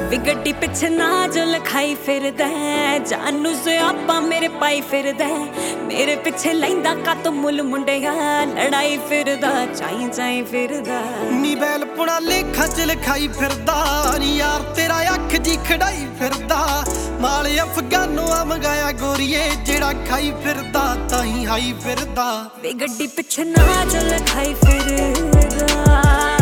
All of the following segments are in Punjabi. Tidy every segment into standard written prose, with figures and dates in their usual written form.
ਵੇ ਗੱਡੀ ਪਿੱਛੇ ਨਾ ਜੋ ਲਖਾਈ ਫਿਰਦਾ ਜਾਨੂ ਸਿਆਪਾ ਮੇਰੇ ਪਾਈ ਫਿਰਦਾ ਮੇਰੇ ਪਿੱਛੇ ਲੈਂਦਾ ਕੱਤ ਮੁੱਲ ਮੁੰਡਿਆ ਲੜਾਈ ਫਿਰਦਾ ਚਾਈ ਚਾਈ ਫਿਰਦਾ ਨੀ ਬੈਲ ਪੁਣਾ ਲੇਖਾਂ ਚ ਲਿਖਾਈ ਫਿਰਦਾ ਨੀ ਯਾਰ ਤੇਰਾ ਅੱਖ ਜੀ ਖੜਾਈ ਫਿਰਦਾ ਮਾਲ ਅਫਗਾਨੋਂ ਆ ਮੰਗਾਇਆ ਗੋਰੀਏ ਜਿਹੜਾ ਖਾਈ ਫਿਰਦਾ ਤਾਂ ਹੀ ਹਾਈ ਫਿਰਦਾ ਵੇ ਗੱਡੀ ਪਿੱਛੇ ਨਾ ਜੋ ਲਖਾਈ ਫਿਰਦਾ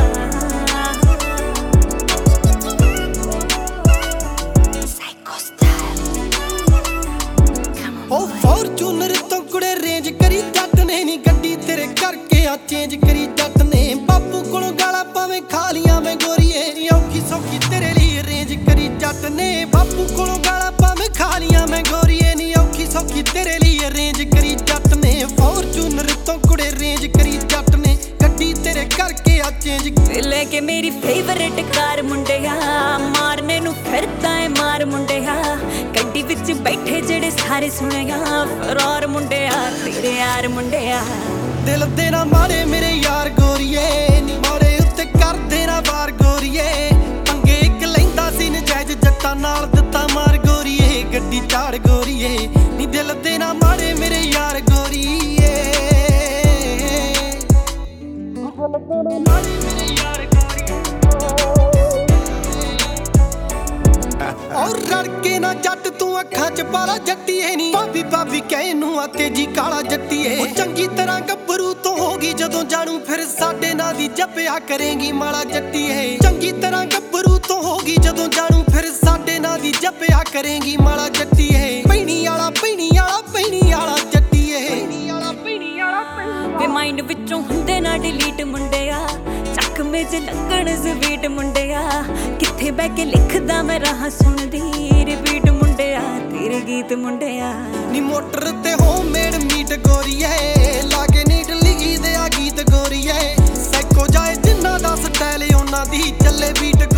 ਉਹ ਫੋਰਚੂਨਰ ਤੋਂ ਕੁੜੇ ਰੇਂਜ ਕਰੀ ਜੱਟ ਨੇ ਨੀ ਗੱਡੀ ਤੇਰੇ ਕਰਕੇ ਆ ਚੇਂਜ ਕਰੀ ਜੱਟ ਨੇ ਬਾਪੂ ਕੋਲੋਂ ਗਾਲਾਂ ਪਾਵੇਂ ਖਾ ਲੀਆਂ ਮੈਂ ਗੋਰੀਏ ਨੀ ਔਖੀ ਸੌਖੀ ਤੇਰੇ ਲਈ ਰੇਂਜ ਕਰੀ ਜੱਟ ਨੇ ਬਾਪੂ ਕੋਲੋਂ ਗਾਲਾਂ ਪਾਵੇਂ ਖਾ ਲੀਆਂ ਮੈਂ ਗੋਰੀਏ ਨੀ ਔਖੀ ਸੌਖੀ ਤੇਰੇ ਲਈ ਰੇਂਜ ਕਰੀ ਜੱਟ ਨੇ ਫੋਰਚੂਨਰ ਤੋਂ ਕੁੜੇ ਰੇਂਜ ਕਰੀ ਜੱਟ ਨੇ ਗੱਡੀ ਤੇਰੇ ਕਰਕੇ ਆ ਚੇਂਜ ਲੈ ਕੇ ਮੇਰੀ ਫੇਵਰੇਟ ਕਾਰ ਮੁੰਡਿਆ ਮਾਰਨੇ ਨੂੰ ਫਿਰਦਾ ਏ ਮਾਰ ਮੁੰਡਿਆ ਗੱਡੀ ਵਿੱਚ ਬੈਠੇ ਜਿਹੜੇ ਸਾਰੇ ਸੁਣਿਆ ਫਰਾਰ ਮੁੰਡਿਆ ਤੇਰੇ ਯਾਰ ਮੁੰਡਿਆ ਦਿਲ ਦੇ ਨਾ ਮਾਰੇ ਮੇਰੇ ਯਾਰ ਗੋਰੀਏ ਨੀ ਮਾਰੇ ਉੱਤੇ ਕਰਦੇ ਨਾ ਵਾਰ ਗੋਰੀਏ ਪੰਗੇ ਇੱਕ ਲੈਂਦਾ ਸੀ ਨਜਾਇਜ਼ ਜੱਟਾਂ ਨਾਲ ਦਿੱਤਾ ਮਾਰ ਗੋਰੀਏ ਗੱਡੀ ਚਾੜ ਗੋਰੀਏ ਨੀ ਦਿਲ ਦੇ ਨਾ ਮਾਰੇ ਮੇਰੇ ਯਾਰ ਗੋਰੀਏ ਔਰ ਰੜਕੇ ਨਾ ਜੱਟ ਤੂੰ ਅੱਖਾਂ ਚ ਪਾਲਾ ਜੱਟੀਏ ਨੀ ਭਾਬੀ ਭਾਬੀ ਕਹੇ ਨੂੰ ਆ ਤੇਜੀ ਕਾਲਾ ਜੱਟੀਏ ਉਹ ਚੰਗੀ ਤਰ੍ਹਾਂ ਗੱਭਰੂ ਤੋਂ ਹੋਗੀ ਜਦੋਂ ਜਾਣੂ ਫਿਰ ਸਾਡੇ ਨਾਂ ਦੀ ਜਪਿਆ ਕਰੇਗੀ ਮਾਲਾ ਜੱਟੀਏ ਚੰਗੀ ਤਰ੍ਹਾਂ ਗੱਭਰੂ ਤੋਂ ਹੋਗੀ ਜਦੋਂ ਜਾਣੂ ਫਿਰ ਸਾਡੇ ਨਾਂ ਦੀ ਜਪਿਆ ਕਰੇਗੀ ਮਾਲਾ ਜੱਟੀਏ ਪੈਣੀ ਵਾਲਾ ਪੈਣੀ ਵਾਲਾ ਪੈਣੀ ਵਾਲਾ ਜੱਟੀਏ ਵੇ ਮਾਈਂਡ ਵਿੱਚੋਂ ਹੁੰਦੇ ਨਾ ਡਿਲੀਟ ਮੁੰਡਿਆ ਚੱਕਵੇਂ ਚ ਲੱਗਣ ਸਵੀਟ ਮੁੰਡਿਆ ਕਿੱਥੇ ਬਹਿ ਕੇ ਲਿਖਦਾ ਮੈਂ ਰਾਹ ਸੁਣਦੀ ਰਿਪੀਟ ਮੁੰਡਿਆ ਤੇਰੇ ਗੀਤ ਮੁੰਡਿਆ ਨੀ ਮੋਟਰ ਤੇ ਹੋਮਮੇਡ ਮੀਟ ਗੋਰੀਏ ਲਾਗੇ ਨੀਟ ਲਿਖੀ ਦੇ ਆ ਗੀਤ ਗੋਰੀਏ ਸਾਈਕੋ ਜਾਏ ਜਿੰਨਾ ਦਾ ਸਟਾਈਲ ਉਹਨਾਂ ਦੀ ਚੱਲੇ ਬੀਟ